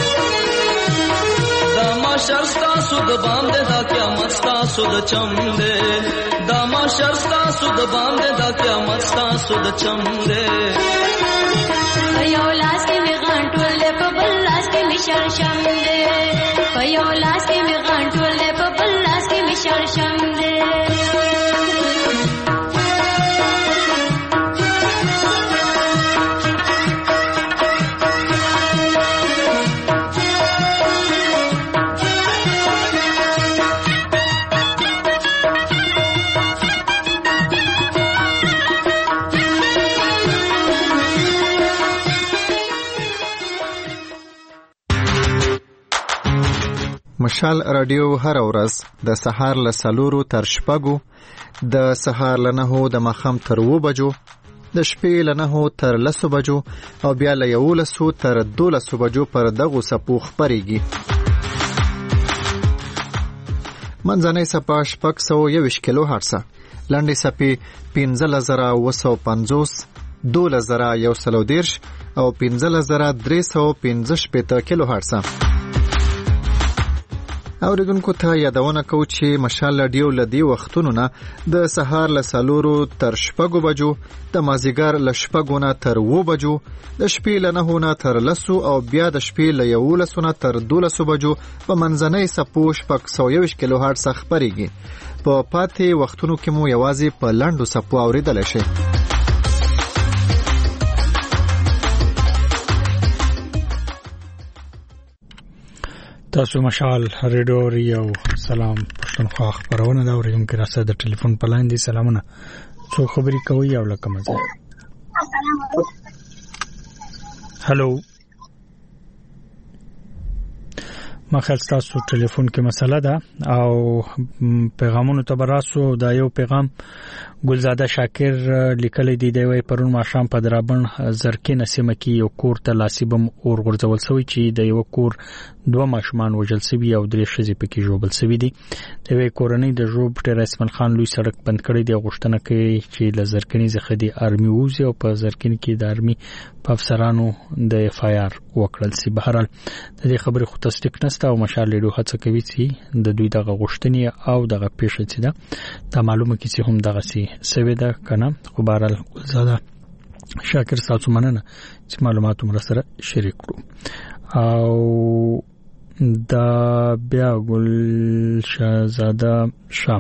दामा शर्स्ता सुद बांधे दा क्या मस्ता सुद चमदे दामा शर्स्ता सुद बांधे दा क्या मस्ता सुद चमदे یو لاس کې می غان ټول په بل لاس کې می شر شم دې یو لاس کې می غان ټول په بل لاس کې می شر شم دې مشال رادیو هر ورځ د سهار له سلورو تر شپږو د سهار له نهو د ماښام تر اوو بجو د شپې له نهو تر لسو بجو او بیا له یولسو تر دولسو بجو پر دغو څپو خپرېږي. منځنۍ څپه شپږ سوه یوویشت کیلو هرڅه، لنډې څپې پنځلس زره اوه سوه پنځوس، دولس زره یو سل او دېرش او پنځلس زره درې سوه پنځه شپېته کیلو هرڅه. اوریدونکو ته یادونه کوو چې مشال رادیو لدی وختونو نه د سهار له سلورو تر شپږو بجو، د مازیګر له شپږو نه تر اوو بجو، د شپې له نهو نه تر لسو او بیا د شپې له یولسو نه تر دولسو بجو په منځنۍ څپو شپږ سوه یوویشت کیلو هرټز خپرېږي. په پاتې وختونو کې مو یوازې په لنډو څپو اورېدلی شئ. تاسو مشال ریډیو ریو سلام پښتونخوا خبرونه دا اوریدونکو راسه د ټلیفون په لاین دي. سلامونه، څو خبرې کوي او لکه مزه. هلو، ما خیال تاسو ټلیفون کې مسله ده او پیغامونو ته براسو. دا یو پیغام ګلزاده شاکر لیکلی دی، دی وی پرون ماښام په درابن زرکې سیمه کې یو کور ته لاسي بم اور غورځول شوی چې د یو کور دوه ماشومان وژل شوي او درې ښځې پکې ژوبل شوي دي. د یوې کورنۍ د ژوب ډاکټر اسماعیل خان لوی سړک بند کړی دی. غوښتنه کوي چې له زرکینې څخه د آرمي ووځي او په زرکین کې د آرمي په افسرانو د اف آی آر وکړل شي. بهرحال د دې خبرې خو تصدیق نشته او مشال ریډیو هڅه کوي چې د دوی دغه غوښتنې او دغه پیښه چې ده دا معلومه کړي چې هم دغه سي سوي ده کنه. خو بهرحال ګلزاده شاکر تاسو مننه چې معلومات مو سره شریک کړو. او دا بیا ګل شهزاده شاه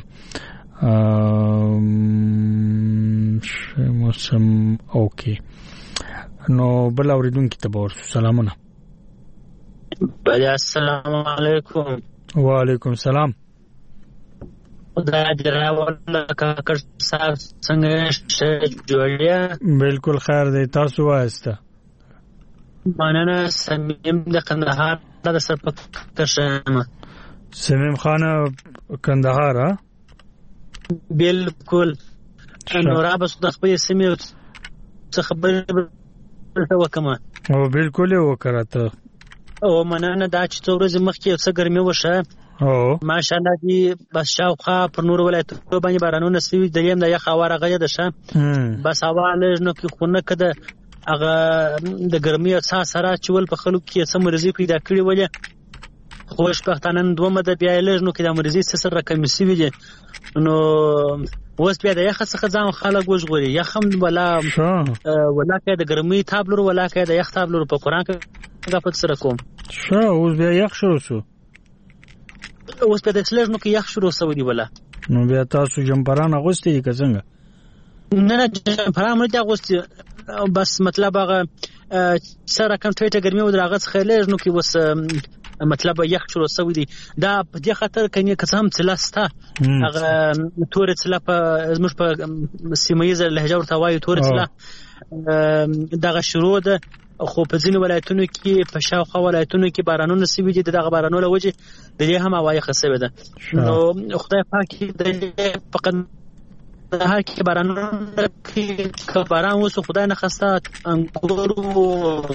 موسم اوکي نو بل اوریدونکو ته ورسو. سلامونه. بله السلام علیکم. وعلیکم سلام. خدای دې راوړل کاکړ صاحب څنګه جوړیا؟ بالکل خیر دی، تاسو وایسته. مننه. سمیم د کندهار د سرپکښه. سمیم خان کندهار ها؟ بالکل. نورا بس د خپل سیمې څه خبره وکړه. او بالکل یې وکړه ته. او مننه دا چې څو ورځې مخکې څه ګرمي وشه. او ماشاءالله دی بس شاوخوا پر نور ولایتونو باندې بارانونه سوي د یم د یخ هوا راغلی ده شه. بس هوا لږ نو کې خو نه کده هغه د ګرمۍ احساس سره چې ول په خلکو کې څه مرضی پیدا کړي ولې خوشبختانه دوه مده بیا لږ نو کې د مرضی سره کم سوي دي. نو اوس بیا د یخ څخه ځان خلک وژغوري. یخم ولا ولا کې د ګرمۍ تابلور ولا کې د یخ تابلور په قران کې دا پد سره کوم شو. اوس بیا یخ شروع شو. اوس په دې لږ نو کې یخ شروع شوی دی. ولا نو بیا تاسو جمپران اغوستي که څنګه؟ نه نه جمپران مې اغوستي، بس مطلب هغه سره کم ټوټه ګرمي و درغه څخه لږ نو کې وس مطلب یخ شروع شوی دی. دا په دې خاطر کني که هم تلسته هغه تور تل په زموږ په سیمایي لهجه ورته وایي تور تل دغه شروع ده. خو په ځینې ولایتونو کې په شاوخوا ولایتونو کې بارانونه سوي دي. دغه بارانونو له وجې د دې هم هوا یخه سوې ده. نو خدای پاک د فقط د هر کې بارانونه کې که باران وسو خدای نه خسته انګورو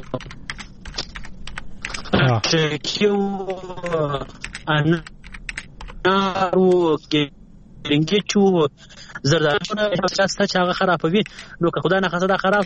کیو انارو ګرنګچو زردالو شاسته چې هغه خرابوي. نو که خدای نه خسته دا خراب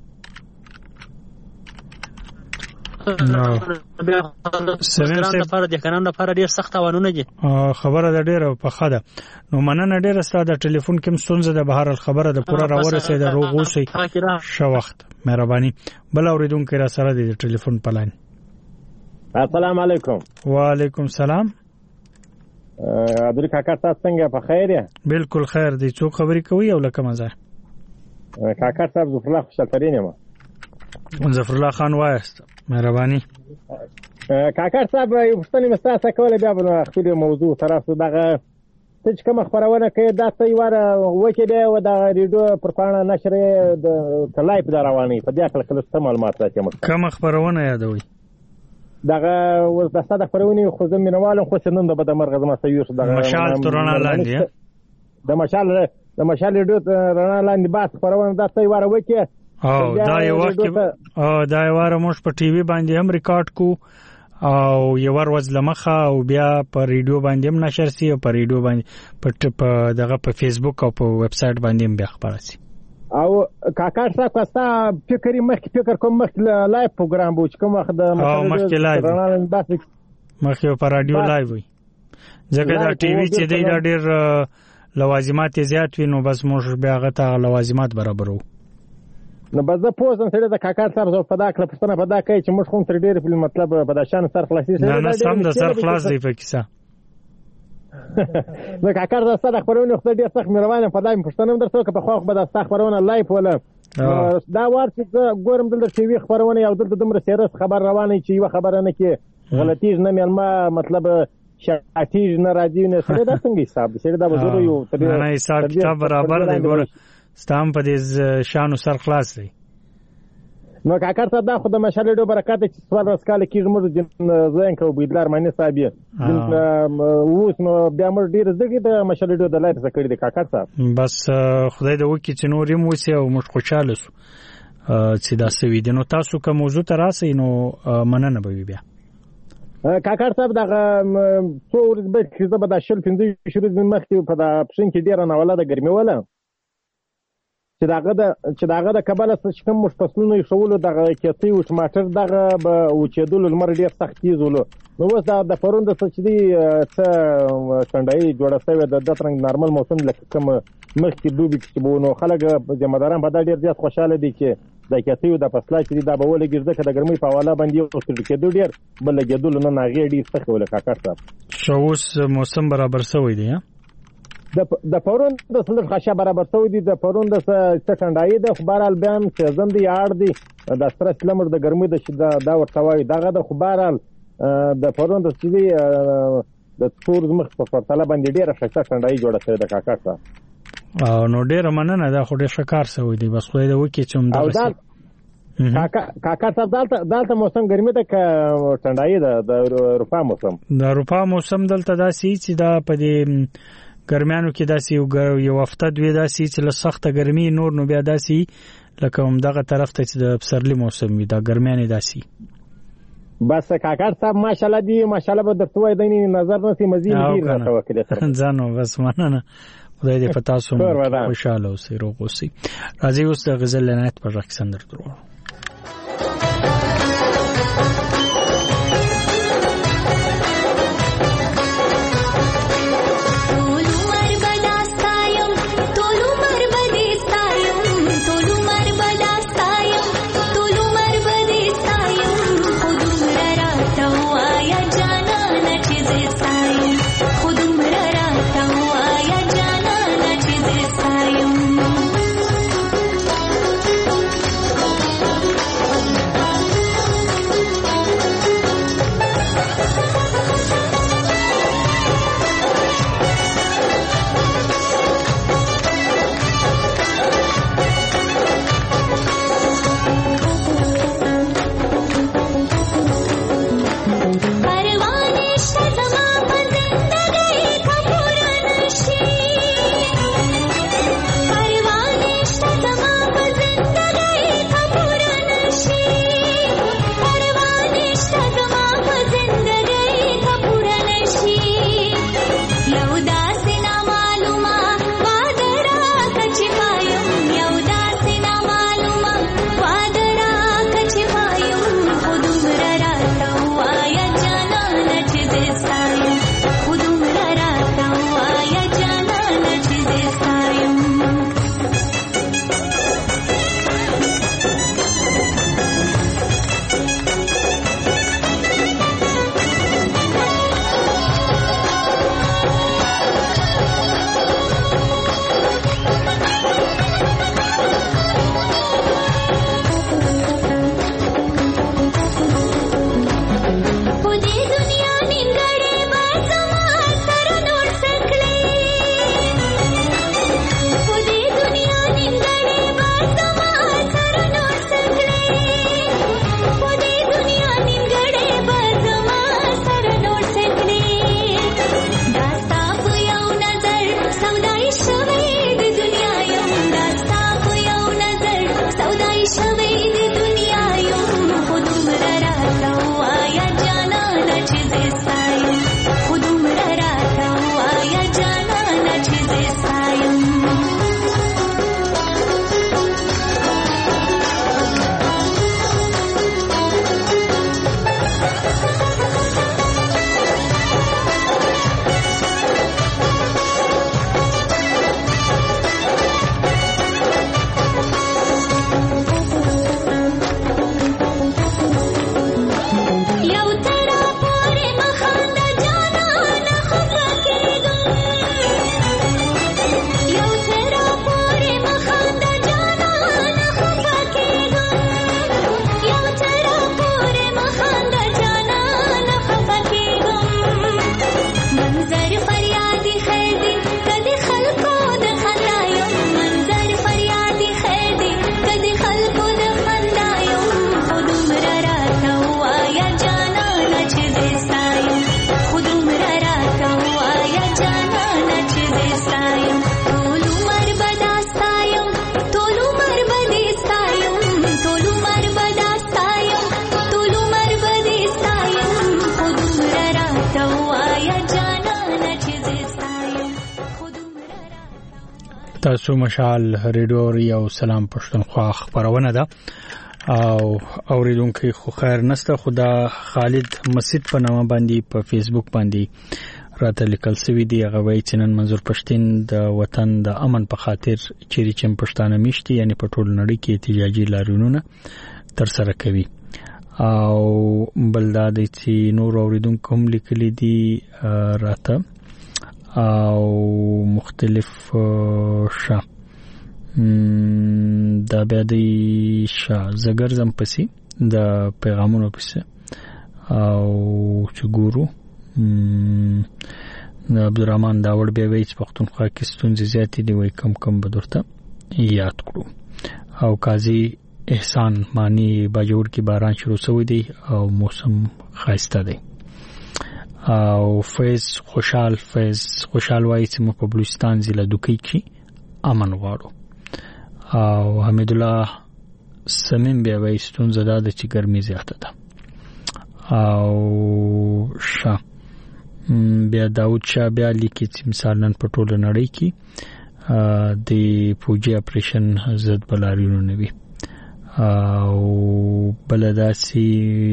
نو سرنده لپاره د کنان لپاره ډیر سخت وانونه دي. خبره ده ډیره په خاله. نو مننه ډیره ستاسو د ټلیفون کې مستونزه د بهر الخبره د پوره راورسې د روغوسي شو وخت. مهرباني. بل اوریدونکو را سره د ټلیفون په لاین. السلام علیکم. وعلیکم سلام. عبدالله کاکا تاسو څنګه په خیر یې؟ بالکل خیر دی. څوک خبرې کوي او لکه مزه؟ کاکا صاحب ظفر الله خوشالترین یم. ظفر الله خان وایست. مهرباني. کاکا صاحب یو پوښتنه مې تاسو کوله بیا په خپل موضوع ترڅو دغه چې کوم خبرونه کوي دا څه واره وکړي دی او دا ریډیو پر پاڼه نشر د لایف دا رواني په دې اړه کله څه معلومات راکې؟ کوم خبرونه یادوي؟ دغه اوس د ستاسو خبرونه خو زه مینوالم خو نن د بده مرغه زما سيوس دغه مشال ترونه لاندې د مشال د مشال ریډیو رڼا لاندې باس خبرونه دا څه واره وکړي. او دا یو وخت او دا یو واره موږ په ټي وي باندې هم ریکارډ کو او یو ور وځ لمخه او بیا په ریډیو باندې هم نشر سي او په ریډیو باندې په دغه په فیسبوک او په ویب سټ باندې هم بیا خبره سي. او کاکا صاحب کستا فکر مخ فکر کوم مخ لایو پروګرام بوچ کوم وخت د مخ لایو مخ په رادیو لایو وي. ځکه دا ټي وي چې دی دا ډېر لوازمات زیات وي نو بس موږ بیا هغه ته لوازمات برابرو. نو بس زه پوه سم سړی د کاکا صاحب زه په دا کله پوښتنه په دا کوي چې موږ خو تر ډېرې مطلب په دا شان سر خلاصي نه نه سم د سر خلاص دی په کیسه. نو کاکا صاحب ستا د خپرونې خو ډېر سخت مهربانه په دا مې پوښتنه هم درته وکړه پخوا خو به دا ستا خپرونه لایف وله دا وار چې زه ګورم دلته ټي وي خپرونه یو دلته دومره سیریس خبر روانه چې یوه خبره نه کې غلطیږي نه میلمه مطلب شاتیږي نه راځي نه سړی دا څنګه حساب دی سړی دا به زه یو نه حساب کتاب برابر دی ګوره ستا هم په دې شانو سر خلاص دی. نو کاکا صاحب دا خو د مشال ډېر برکت چې څوارلس کاله کېږي موږ زه کوو بویدلار معنی صاحب یې اوس نو بیا موږ ډېر زده کړي د مشال ډېر د لایف څه کړي دی کاکا صاحب. بس خدای دې وکړي چې نور هم وسي او موږ خوشحاله سو چې دا سوي دي. نو تاسو که موضوع ته راسئ نو مننه به وي بیا. کاکا صاحب دغه څو ورځې بعد چې زه به دا شل پنځه ویشت ورځې مخکې په دا پښین کې ډېره ناوله ده ګرمي وله چې دغه د چې دغه د کبله څه چې کوم موږ فصلونه ایښولو دغه کیسۍ و ټماټر دغه به وچېدلو لمر ډېر سخت تیز ولو. نو اوس دا د پرون د څه چې دی څه ټنډایي جوړه شوې ده داسې رنګ نارمل موسم لکه کوم مخکې دوبي کې به نو خلک ذمهداران په دا ډېر زیات خوشحاله دي چې د کیسیو د فصله چې دا به ولګي ځکه د ګرمۍ په حواله باندې یو څه کېدو ډېر بل لګېدلو نه هغې ډېر سخت وله کاکا صاحب. ښه اوس موسم برابر شوی دی د پرون د سلف خاصه برابر شوی دی د پرون د څه ټنډایي ده خو بهرحال بیا هم سیزن دی یاړ دی د سره سلمر د ګرمۍ د دا ورته وایي دغه د خو بهرحال د پرون د چې دی د څور زمخ په پرتله باندې ډېره ښایسته ټنډایي جوړه شوې ده کاکا صاحب. نو ډېره مننه دا خو ډېر ښه کار شوی دی بس خدای دې وکړي چې همدغسې کاکا صاحب دلته دلته موسم ګرمي ده که ټنډایي ده د اروپا موسم؟ د اروپا موسم دلته داسې چې دا په دې ګرمیانو کې داسې یو هفته دوی داسې چې له سخته ګرمي نور نو بیا داسې لکه همدغه طرف ته چې د پسرلي موسم وي دا ګرمیانې داسې. بس کاکا صاحب ماشاءالله دی ماشاءالله به درته وایي دی نظر نسی مزید ډېر راته وکړي ځانو بس مننه خدای دې په تاسو خوشحاله اوسئ روغ اوسئ. راځئ اوس د غزل عنایت په غږ کې سندره درو Thank you. تاسو مشال ریډیو او سلام پښتونخوا خبرونه ده او اوریدونکو خو خیر نسته. خدا خالد مسجد په نامه باندې په فیسبوک باندې راته لیکل سوي دی. هغه وایي چې نن منظور پښتين د وطن د امن په خاطر چیرې چې پښتانه میشتي یعنی په ټول نړۍ کې احتجاجي لاریونونه تر سره کوي. او بلداد چې نور اوریدونکو هم لیکلي دي راته او مختلف شا دا بیا دی شا زګر زم پسی د پیغامونو پسی او چې ګورو د عبدالرحمن داوړ بیا وایي چې پښتونخوا کې ستونزې زیاتې دي وایي کم کم به درته یاد کړو. او قاضي احسان مانی باجوړ کې باران شروع شوی دی او موسم خاسته دی. او فیض خوشحال فیض خوشحال وایي چې مو په بلوچستان ضلع دوکۍ کې امن غواړو. او حمید الله سمیم بیا وایي ستونزه دا ده چې ګرمي زیاته ده. او شا بیا داود شاه بیا لیکي چې مثلا په ټوله نړۍ کې د فوجي اپریشن ضد بلاریونو نه وي. او بلداسي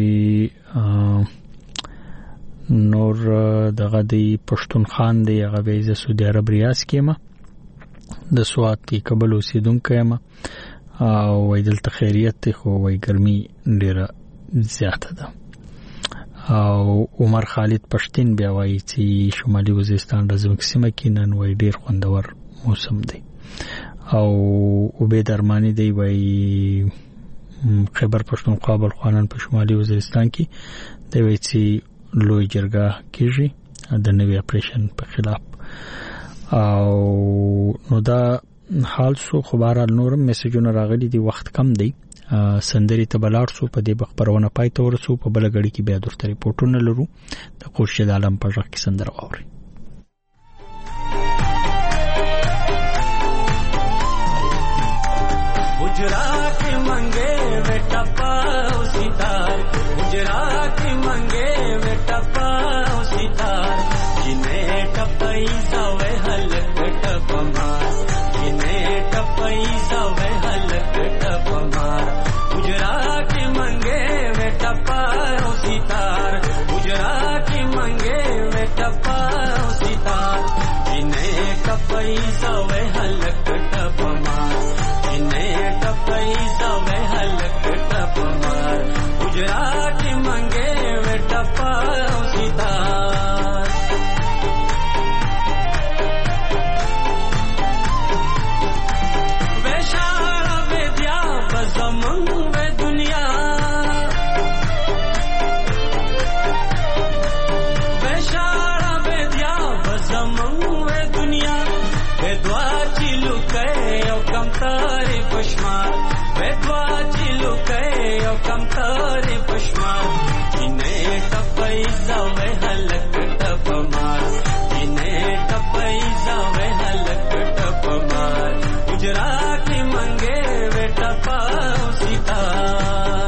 نور دغه د پښتونخان دی هغه ویزه سعودي عرب ریاض کې ما د سوات کې قبل اوسیدونکو ما او وای دلته خیریت خو وای ګرمي ډیره زیاته ده. او عمر خالد پښتين بیا وایي چې شمالي وزیرستان د زمکسیمه کې نن وای ډیر خوندور موسم دی. او عبید ارمانی دی وای خیبر پښتونخوا بلخوانان په شمالي وزیرستان کې دی وای چې لوی جرګه کیږي د نوې اپریشن په خلاف. او نو دا حال سو خبره نورم میسجونه راغلي دي وخت کم دی سندري ته بلار سو په دې خبرونه پای ته ورسو په بل غړي کې بیا درته ریپورتونه لرو د خورشید عالم په ځخ کې سندره اوري. गुजरात मंगे वे टपाओ सितार गुजरात मंगे वे टपाओ सितार जिन्हें टपई सवे हलक टपमार जिन्हें टपई सवे हलक टपमार गुजरात मंगे वे टपाओ सितार गुजरात मंगे वे टपाओ सितार जिन्हें टपई सवे हलक टपमार पैसा में हलक टपमार गुजरात मंगे वे टपाओ सितार वे शारा विद्या बजमंग वे दुनिया वे शारा विद्या बजमंग वे दुनिया वे द्वा चिलु के कम तारे पश्मार वेद्वा चिलु के कम तारे पश्मार जिन्हें टपई जावे हलक टपमार जिन्हें टपई जावे हलक टपमार गुजरात मंगे वे टपाओ सितार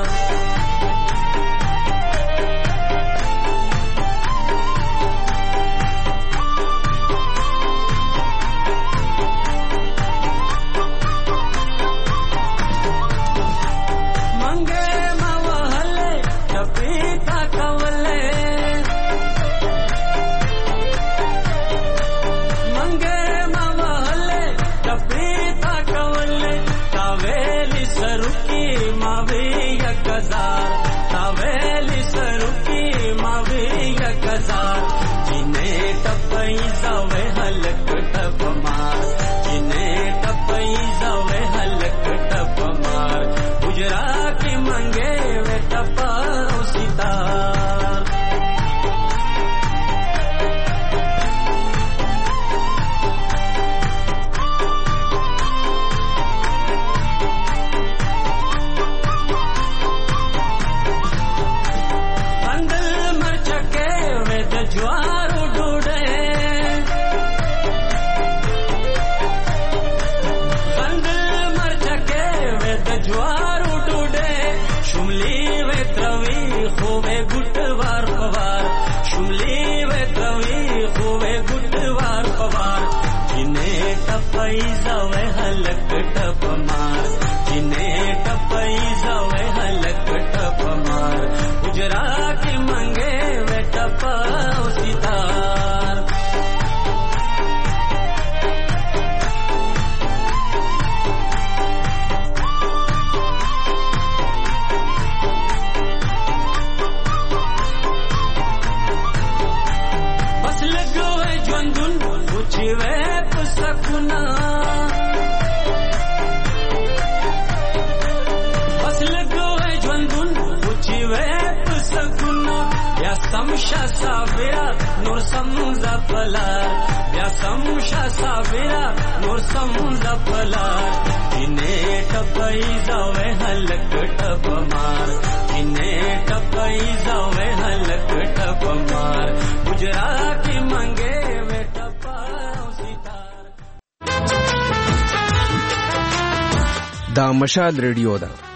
टपई जावे हलक टप मार जिने टपई जावे हलक टप मार गुजरा की मंगे वे टपा सितार बस लगो है ज्वंदुन उचिवे पुसकुना बस लगो है ज्वंदुन उचिवे पुसकुना या समशा साविरा नूर समजा पला या समशा साविरा नूर समजा पला इने टपई जावे हलक टप मार इने टपई जावे हलक टप मार गुजरा की मंगे वे टपा دا مشال ریډیو ده